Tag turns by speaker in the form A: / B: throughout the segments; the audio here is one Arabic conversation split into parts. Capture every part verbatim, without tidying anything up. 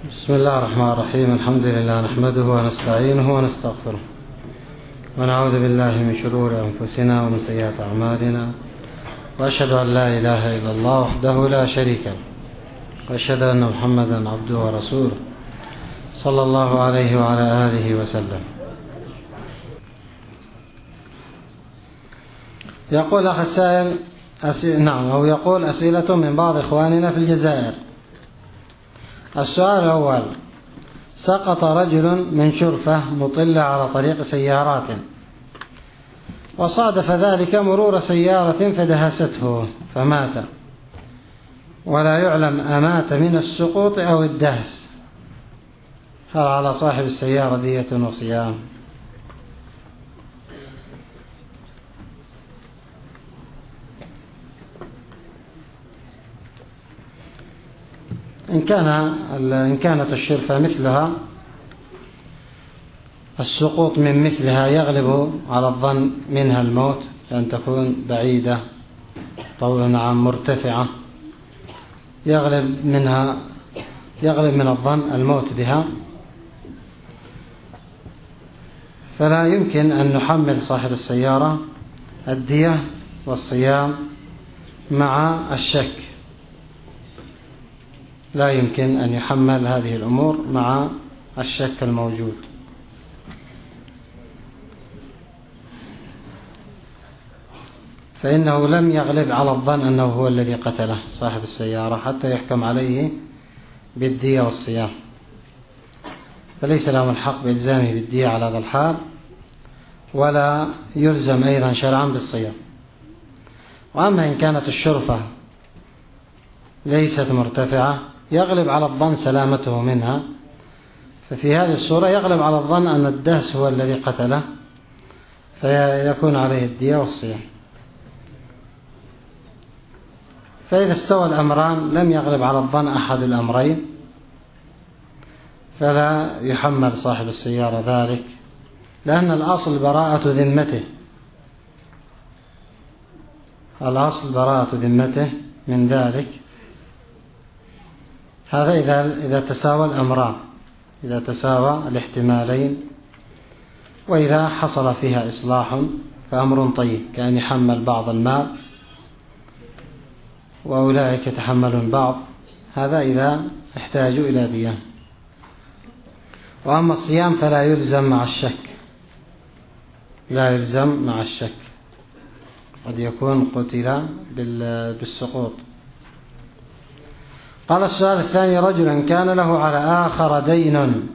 A: بسم الله الرحمن الرحيم. الحمد لله نحمده ونستعينه ونستغفره ونعوذ بالله من شرور أنفسنا ومن سيئات أعمالنا، وأشهد أن لا إله إلا الله وحده لا شريك له، وأشهد أن محمدا عبده ورسوله صلى الله عليه وعلى آله وسلم. يقول أخ السائل أسئل... نعم أو يقول أسئلة من بعض إخواننا في الجزائر. السؤال الأول: سقط رجل من شرفة مطلة على طريق سيارات، وصادف ذلك مرور سيارة فدهسته فمات، ولا يعلم أمات من السقوط أو الدهس، هل على صاحب السيارة دية وصيام؟ إن كان إن كانت الشرفة مثلها، السقوط من مثلها يغلب على الظن منها الموت، لأن تكون بعيدة طولا مرتفعة، يغلب منها يغلب من الظن الموت بها، فلا يمكن أن نحمل صاحب السيارة الدية والصيام مع الشك، لا يمكن أن يحمل هذه الأمور مع الشك الموجود. فإنه لم يغلب على الظن أنه هو الذي قتله صاحب السيارة حتى يحكم عليه بالدية والصيام، فليس له الحق بإلزامه بالدية على هذا الحال، ولا يلزم أيضا شرعا بالصيام. وأما إن كانت الشرفة ليست مرتفعة يغلب على الظن سلامته منها، ففي هذه الصورة يغلب على الظن أن الدهس هو الذي قتله، فيكون عليه الدية والصيام. فإذا استوى الأمران لم يغلب على الظن أحد الأمرين، فلا يحمل صاحب السيارة ذلك، لأن الأصل براءة ذمته، الأصل براءة ذمته من ذلك. هذا إذا إذا تساوى الأمران، إذا تساوى الاحتمالين، وإذا حصل فيها إصلاح فأمر طيب، كأن يحمل بعض المال وأولئك يتحملون بعض، هذا إذا احتاجوا إلى دية. وأما الصيام فلا يلزم مع الشك، لا يلزم مع الشك، قد يكون قتل بالسقوط. قال السؤال الثاني: رجلا كان له على آخر دين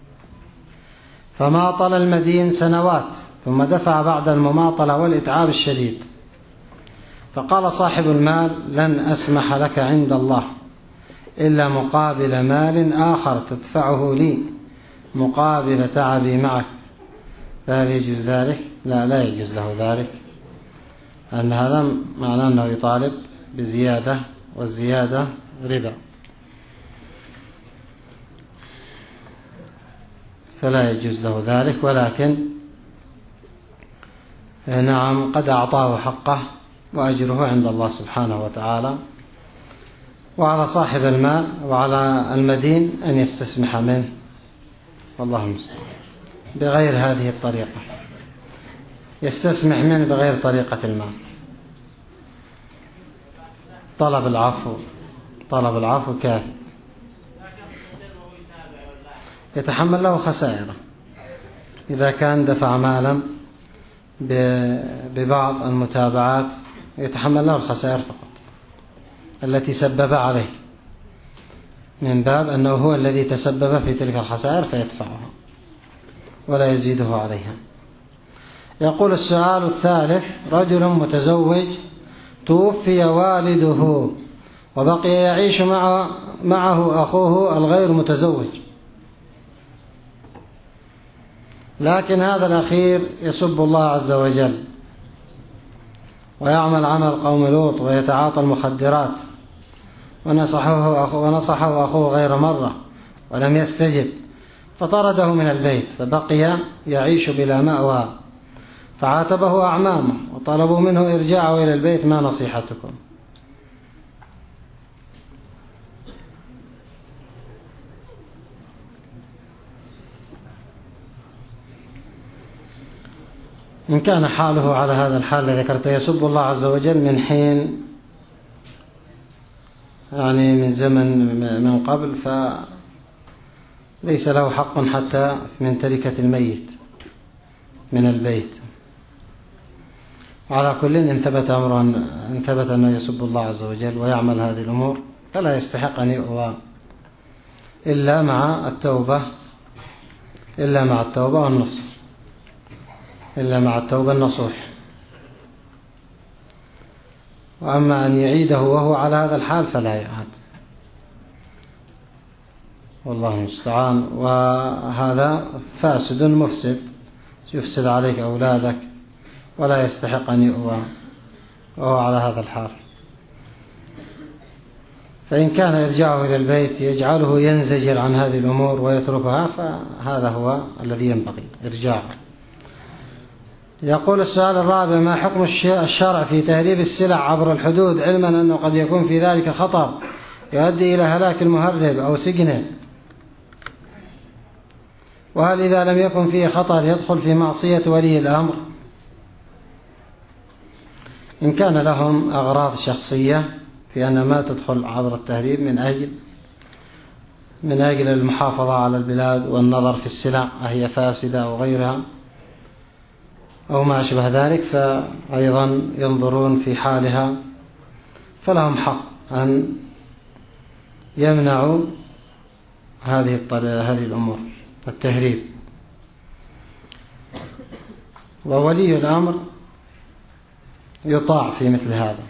A: فماطل المدين سنوات، ثم دفع بعد المماطلة والإتعاب الشديد، فقال صاحب المال: لن أسمح لك عند الله إلا مقابل مال آخر تدفعه لي مقابل تعبي معك، فهل يجوز ذلك؟ لا لا يجوز له ذلك، أن هذا معناه أنه يطالب بزيادة، والزيادة ربا، فلا يجوز له ذلك. ولكن نعم قد أعطاه حقه وأجره عند الله سبحانه وتعالى، وعلى صاحب المال وعلى المدين أن يستسمح منه، والله المستعان، بغير هذه الطريقة، يستسمح منه بغير طريقة المال. طلب العفو طلب العفو كافي، يتحمل له خسائره إذا كان دفع مالا ببعض المتابعات، يتحمل له الخسائر فقط التي سبب عليه، من باب أنه هو الذي تسبب في تلك الخسائر فيدفعها ولا يزيده عليها. يقول السؤال الثالث: رجل متزوج توفي والده وبقي يعيش معه, معه أخوه الغير متزوج، لكن هذا الأخير يسب الله عز وجل ويعمل عمل قوم لوط ويتعاطى المخدرات، ونصحه أخوه, ونصحه أخوه غير مرة ولم يستجب، فطرده من البيت، فبقي يعيش بلا مأوى، فعاتبه أعمامه وطلبوا منه إرجاعه إلى البيت، ما نصيحتكم؟ إن كان حاله على هذا الحال الذي ذكرته يسب الله عز وجل من حين يعني من زمن من قبل فليس له حق حتى من تركة الميت من البيت. وعلى كل إن ثبت أمرا إن ثبت أنه يسب الله عز وجل ويعمل هذه الأمور فلا يستحق أن يؤوى إلا مع التوبة إلا مع التوبة والنصح إلا مع التوبة النصوح. وأما أن يعيده وهو على هذا الحال فلا يعاد، والله المستعان. وهذا فاسد مفسد يفسد عليك أولادك ولا يستحق أن يؤوى وهو على هذا الحال. فإن كان إرجاعه إلى البيت يجعله ينزجر عن هذه الأمور ويتركها فهذا هو الذي ينبغي إرجاعه. يقول السؤال الرابع: ما حكم الشرع في تهريب السلع عبر الحدود، علما أنه قد يكون في ذلك خطر يؤدي إلى هلاك المهرب أو سجنه؟ وهل إذا لم يكن فيه خطر يدخل في معصية ولي الأمر؟ إن كان لهم أغراض شخصية في أن ما تدخل عبر التهريب من أجل من أجل المحافظة على البلاد والنظر في السلع أهي فاسدة أو غيرها أو ما أشبه ذلك، فأيضا ينظرون في حالها، فلهم حق أن يمنعوا هذه هذه الأمور التهريب. وولي الأمر يطاع في مثل هذا.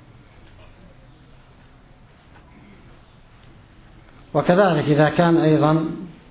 A: وكذلك إذا كان أيضا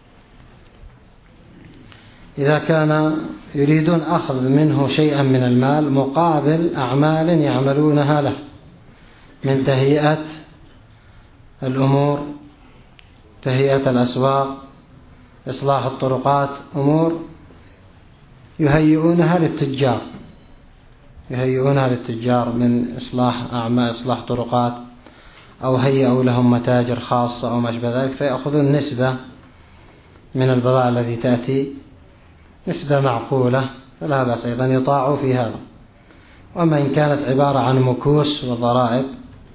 A: إذا كان يريدون أخذ منه شيئا من المال مقابل أعمال يعملونها له من تهيئة الأمور، تهيئة الأسواق، إصلاح الطرقات، أمور يهيئونها للتجار يهيئونها للتجار من إصلاح أعمال إصلاح طرقات، أو هيئوا لهم متاجر خاصة أو ما أشبه ذلك، فيأخذون نسبة من البضائع التي تأتي، نسبة معقولة، فلا بأس أيضا يطاعوا في هذا. وأما إن كانت عبارة عن مكوس وضرائب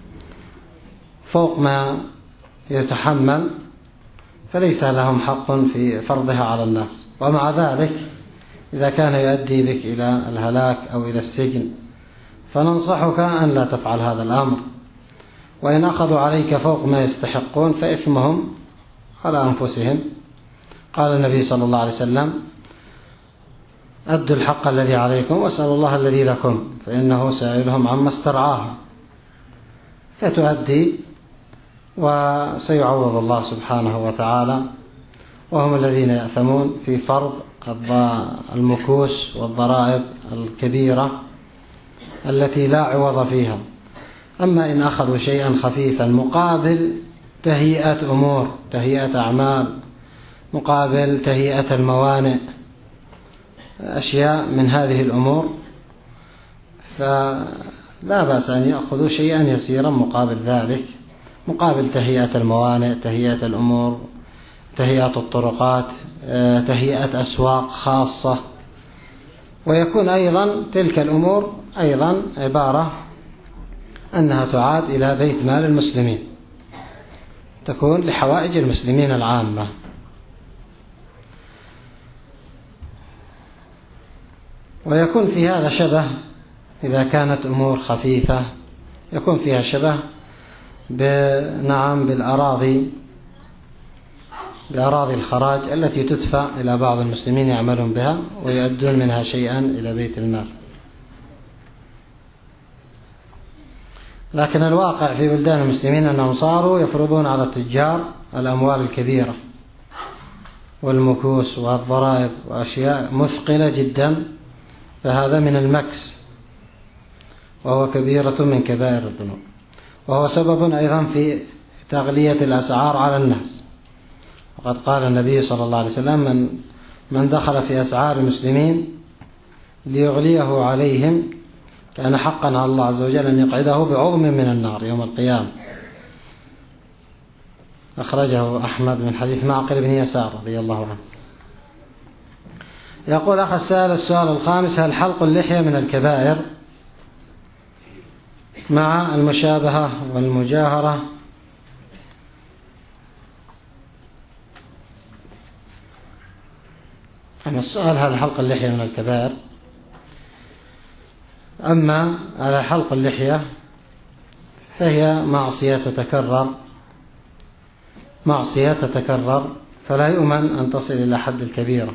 A: فوق ما يتحمل فليس لهم حق في فرضها على الناس. ومع ذلك إذا كان يؤدي بك إلى الهلاك أو إلى السجن فننصحك أن لا تفعل هذا الأمر. وإن أخذوا عليك فوق ما يستحقون فإثمهم على أنفسهم. قال النبي صلى الله عليه وسلم: أدوا الحق الذي عليكم واسألوا الله الذي لكم فإنه سائلهم عما استرعاهم. فتؤدي وسيعوض الله سبحانه وتعالى، وهم الذين يأثمون في فرض المكوس والضرائب الكبيرة التي لا عوض فيها. أما إن أخذوا شيئا خفيفا مقابل تهيئة أمور، تهيئة أعمال، مقابل تهيئة الموانئ، أشياء من هذه الأمور، فلا بأس أن يأخذوا شيئا يسيرا مقابل ذلك، مقابل تهيئة الموانئ، تهيئة الأمور، تهيئة الطرقات، تهيئة أسواق خاصة. ويكون أيضا تلك الأمور أيضا عبارة أنها تعاد إلى بيت مال المسلمين، تكون لحوائج المسلمين العامة. ويكون في هذا شبه، إذا كانت أمور خفيفة يكون فيها شبه نعم بالأراضي بأراضي الخراج التي تدفع إلى بعض المسلمين يعملون بها ويؤدون منها شيئا إلى بيت المال. لكن الواقع في بلدان المسلمين أنهم صاروا يفرضون على التجار الأموال الكبيرة والمكوس والضرائب وأشياء مثقلة جدا، فهذا من المكس وهو كبيرة من كبائر الذنوب، وهو سبب أيضا في تغلية الأسعار على الناس. وقد قال النبي صلى الله عليه وسلم: من, من دخل في أسعار المسلمين ليغليه عليهم كان حقا على الله عز وجل أن يقعده بعظم من النار يوم القيامة. أخرجه أحمد من حديث معقل بن يسار رضي الله عنه. يقول أخ السائل السؤال الخامس: هل حلق اللحية من الكبائر مع المشابهة والمجاهرة؟ أما السؤال هل حلق اللحية من الكبائر، أما على حلق اللحية فهي معصية تتكرر معصية تتكرر فلا يؤمن أن تصل إلى حد الكبيرة.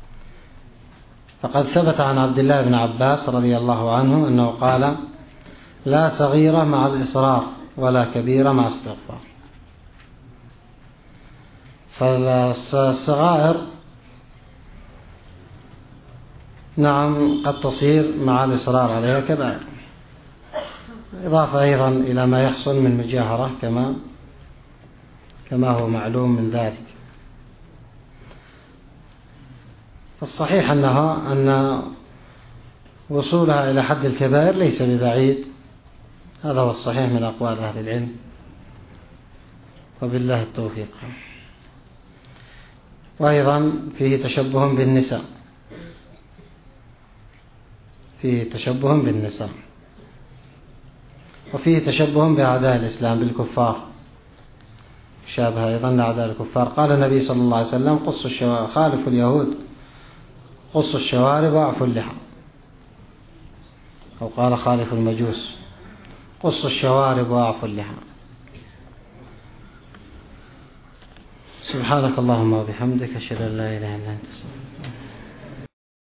A: فقد ثبت عن عبد الله بن عباس رضي الله عنه أنه قال: لا صغيرة مع الإصرار ولا كبيرة مع استغفار. فالصغائر نعم قد تصير مع الإصرار عليها كبائر، إضافة أيضا إلى ما يحصل من مجاهرة كما كما هو معلوم من ذلك. الصحيح أنها أن وصولها إلى حد الكبائر ليس ببعيد، هذا هو الصحيح من أقوال أهل العلم، وبالله التوفيق. وأيضا فيه تشبه بالنساء فيه تشبه بالنساء وفيه تشبه بأعداء الإسلام بالكفار، شابه أيضا لأعداء الكفار. قال النبي صلى الله عليه وسلم: قصوا الشوارب، خالفوا اليهود، قصوا الشوارب واعفوا اللحى. أو قال: خالفوا المجوس، قصوا الشوارب واعفوا اللحى. سبحانك اللهم وبحمدك، أشهد أن لا إله إلا أنت، استغفرك.